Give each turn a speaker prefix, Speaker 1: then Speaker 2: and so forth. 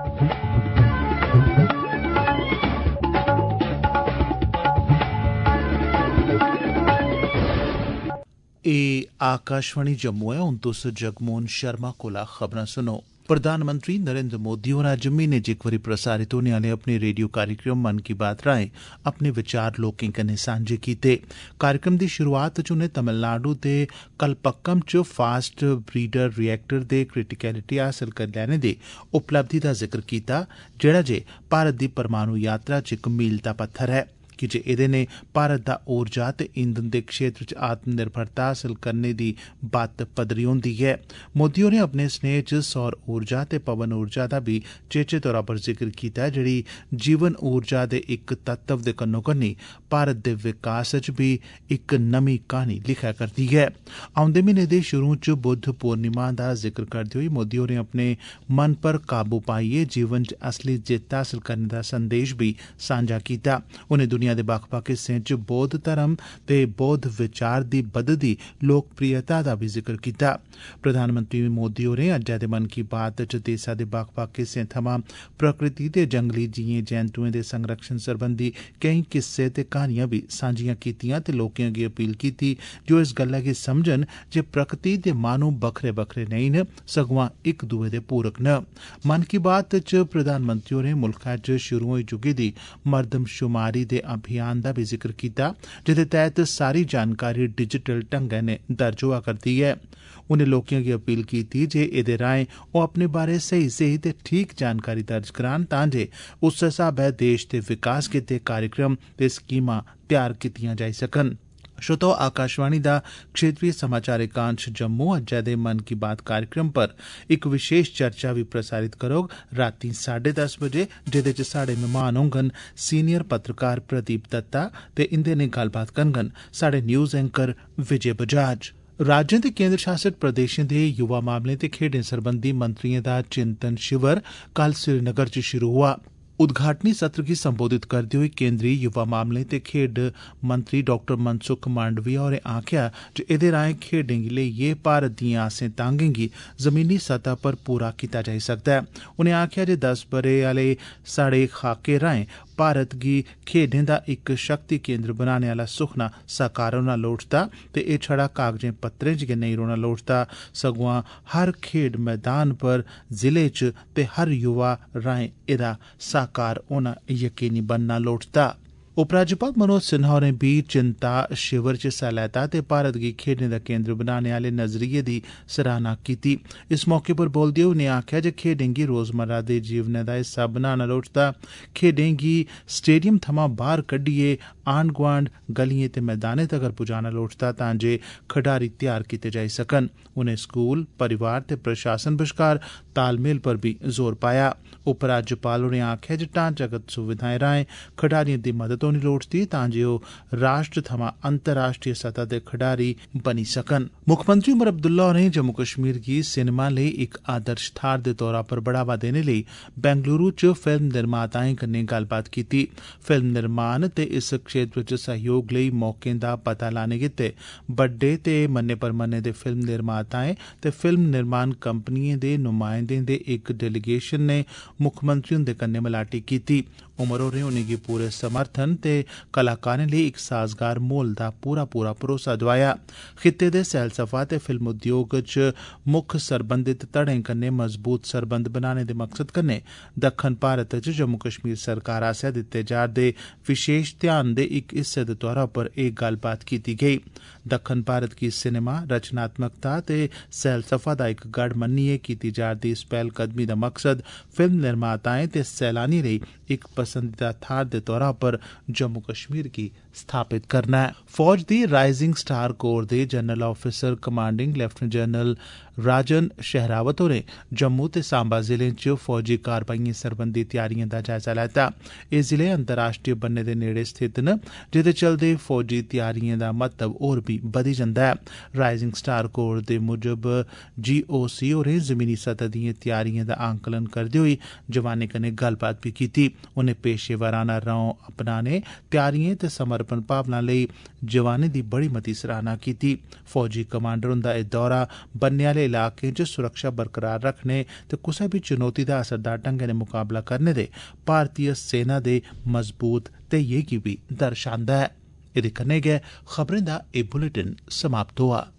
Speaker 1: आकाशवाणी जम्मू है। हुण तुस जगमोहन शर्मा कोला खबरां सुनो। प्रधानमंत्री नरेंद्र मोदी होर अज्ज म्हीने च इक बारी प्रसारित होने आले अपने रेडियो कार्यक्रम मन की बात राएं अपने विचार लोकें कन्नै सांझे कीते। कार्यक्रम दी शुरुआत च उनें तमिलनाडु दे कलपक्कम च फास्ट ब्रीडर रिएक्टर दे क्रिटिकलिटी हासल करी लैने दे उपलब्धि दा जिक्र कीता, जेड़ा जे भारत दी परमाणु यात्रा च इक मील दा पत्थर है, कि जे एदे ने भारत दा ऊर्जा ते ईंधन दे क्षेत्र च आत्मनिर्भरता हासल करने दी बत्त पदरी होंदी है। मोदी होरें अपने स्नेह च सौर ऊर्जा ते पवन ऊर्जा दा भी चेचे तौरा पर जिक्र कीता, जेड़ी जीवन ऊर्जा दे इक तत्व दे कन्नो कन्नी भारत दे विकास च भी इक नमीं कहानी लिखा करदी है। औंदे म्हीने दे शुरू च बुद्ध पूर्णिमा दा जिक्र करदे होई मोदी होरें अपने मन पर काबू पाइयै जीवन च असली जित्त हासल करने दा संदेश भी सांझा कीता। उनें दुनिया दे बक्ख-बक्ख हिस्सें च बौद्ध धर्म ते बौद्ध विचार दी बधदी लोकप्रियता दा भी जिक्र कीता। प्रधानमंत्री मोदी होरें अज्जै दे मन की बात च देसै दे बक्ख-बक्ख हिस्सें थमां प्रकृति ते जंगली जीएं जैंतुएं दे संरक्षण सरबंधी केईं किस्से ते कहानियां भी सांझियां कीतियां ते लोकें अग्गे अपील कीती जे ओह् इस गल्लै गी समझन जे प्रकृति ते माह्नू बक्खरे-बक्खरे नेईं न, सगुआं इक दूए दे पूरक न। मन की बात च प्रधानमंत्री होरें मुल्खै च शुरू होई चुकी दी मर्दमशुमारी दे अभियान दा भी जिक्र कीता, जेदे तैह्त सारी जानकारी डिजिटल ढंगै नै दर्ज होआ करदी ऐ। उनें लोकें गी अपील कीती जे एदे राएं ओह् अपने बारै सेही ते ठीक जानकारी दर्ज करान, तां जे उस्सै स्हाबै देश दे विकास गित्ते कार्यक्रम ते स्कीमां तैयार कीतियां जाई सकन। श्रोतो, आकाशवाणी दा क्षेत्रीय समाचार एकांश जम्मू अज्जै दे मन की बात कार्यक्रम पर इक विशेष चर्चा भी प्रसारित करोग रातीं 10:30 बजे, जेदे च साढ़े मेहमान होंगन सीनियर पत्रकार प्रदीप दत्ता ते इंदे ने गल्लबात करङन साढ़े न्यूज़ एंकर विजय बजाज। राज्यें ते केंद्र शासित प्रदेशें दे युवा मामलें ते खेड्डें सरबंधी मंत्रिएं दा चिंतन शिविर कल श्रीनगर च शुरू होआ। उद्घाटनी सत्र गी संबोधित करदे होई केंद्री युवा मामलें ते खेड्ड मंत्री डॉ मनसुख मांडविया होरें आखेआ जे एदे राएं खेड्डें गी लेइयै भारत दिएं आसें तांगें गी जमीनी सतह पर पूरा कीता जाई सकदा ऐ। उनें आखेआ जे 10 ब'रे आले साढ़े खाके राएं भारत गी खेड्डें दा इक शक्ति केंद्र बनाने आला सुखना साकार होना लोड़चदा ते एह् छड़ा कागजें पत्तरें च गै नेईं रौह्ना लोड़चदा, सगुआं हर खेड्ड मैदान पर जिले च ते हर युवा राएं एह्दा साकार होना यकीनी बनना लोड़चदा। उपराज्यपाल मनोज सिन्हा होरें बी चिंता शिविर च हिस्सा लैता ते भारत गी खेड्डें दा केंद्र बनाने आले नजरिये दी सराहना कीती। इस मौके पर बोलदे होई उनें आखेआ जे खेड्डें गी रोजमर्रा दे जीवनै दा हिस्सा बनाना लोड़चदा। खेड्डें गी स्टेडियम थमां बाहर कड्ढियै आंढ गुआंढ गलियें ते मैदानें तगर पुजाना लोड़चदा तां जे खडारी तैयार कीते जाई सकन। उनें स्कूल, परिवार ते प्रशासन बश्कार तालमेल पर भी जोर पाया। उपराज्यपाल होरें आखेआ जे ढांचागत सुविधाएं राएं खडारियें दी मदद होनी लोड़चदी तां जे ओह् राष्ट्र थमां अंतर्राष्ट्रीय सतह दे खडारी बनी सकन। मुक्खमंत्री उमर अब्दुल्ला होरें जम्मू कश्मीर गी सिनेमा लेई इक आदर्श थाह्र दे तौरा पर बढ़ावा देने लेई बेंगलुरू च फिल्म निर्माताएं कन्नै गल्लबात कीती। फिल्म निर्माण ते इस क्षेत्र च सहयोग लेई मौकें दा पता लाने गित्ते बड्डे ते मन्ने परमन्ने दे फिल्म निर्माताएं ते फिल्म निर्माण कंपनियें दे नुमाइंदें दे इक डेलीगेशन ने मुक्खमंत्री हुंदे कन्नै मलाटी कीती। उमर होरें उनेंगी पूरे समर्थन ते कलाकारें लेई इक साजगार माहौल दा पूरा भरोसा दोआया। खित्ते दे सैलसफा ते फिल्म उद्योग च मुक्ख सरबंधित धड़ें कन्नै मजबूत सरबंध बनाने दे मकसद कन्नै दक्खन भारत च जम्मू कश्मीर सरकार आसेआ दित्ते जा'रदे विशेष ध्यान दे इक हिस्से दे तौरा पर एह् गल्लबात कीती गेई। दक्खन भारत गी सिनेमा, रचनात्मकता ते सैलसफा दा इक गढ़ मन्नियै कीती जा'रदी इस पैह्लकदमी दा मकसद फिल्म निर्माताएं ते सैलानियें लेई इक पसंदीदा थाह्र दे तौरा पर जम्मू कश्मीर गी स्थापित करना है। फौज दी राइजिंग स्टार कोर दे general officer commanding lieutenant general Rajan Sehrawat होरें जम्मू ते सांबा जिलें च फौजी कारवाइयें सरबंधी तैयारियें दा जायजा लैता। एह् जिले अंतर्राष्ट्रीय बन्ने दे नेड़े स्थित न, जेह्दे चलदे फौजी तैयारियें दा महत्व होर भी बधी जंदा ऐ। राइजिंग स्टार कोर दे मुजब GOC होरें जमीनी सतह दिएं तैयारियें दा आंकलन करदे होई जवानें कन्नै गल्लबात भी कीती। उनें पेशेवराना रौं अपनाने, तैयारियें ते समर्पण भावना लेई जवानें दी बड़ी मती सराहना कीती। फौजी कमांडर हुंदा एह् दौरा बन्ने आले इलाकें च सुरक्षा बरकरार रखने ते कुसै बी चुनौती दा असरदार ढंगै नै मुकाबला करने दे भारतीय सेना दे मजबूत धेइये गी बी दर्शांदा ऐ। एह्दे कन्नै गै खबरें दा एह् बुलेटिन समाप्त होआ।